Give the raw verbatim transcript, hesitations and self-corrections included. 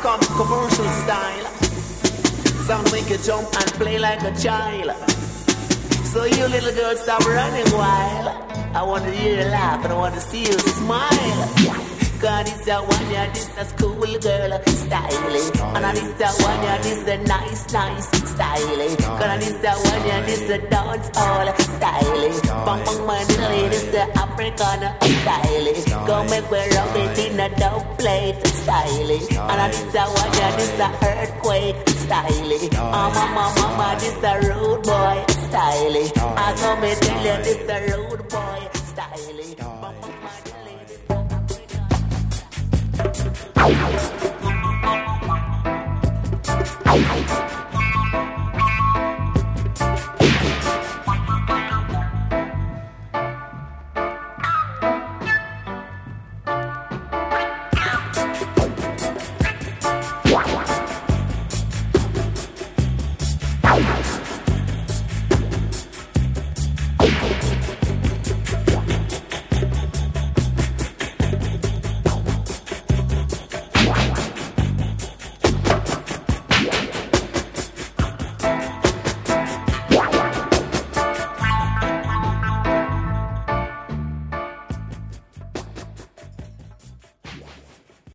come commercial style. Sound make you jump and play like a child. So you little girl stop running wild. I want to hear you laugh and I want to see you smile. Cause this the one, yeah, this the school girl styling. And this the one, yeah, this the nice, nice styling. Cause this the one, yeah, this the dance all styling. Bang bang man, this the African styling. Go make we rub it in a dope plate styling. And this the one, yeah, this the earthquake styling. Oh mama, mama, this the rude boy styling. I saw me tell you this the rude boy styling.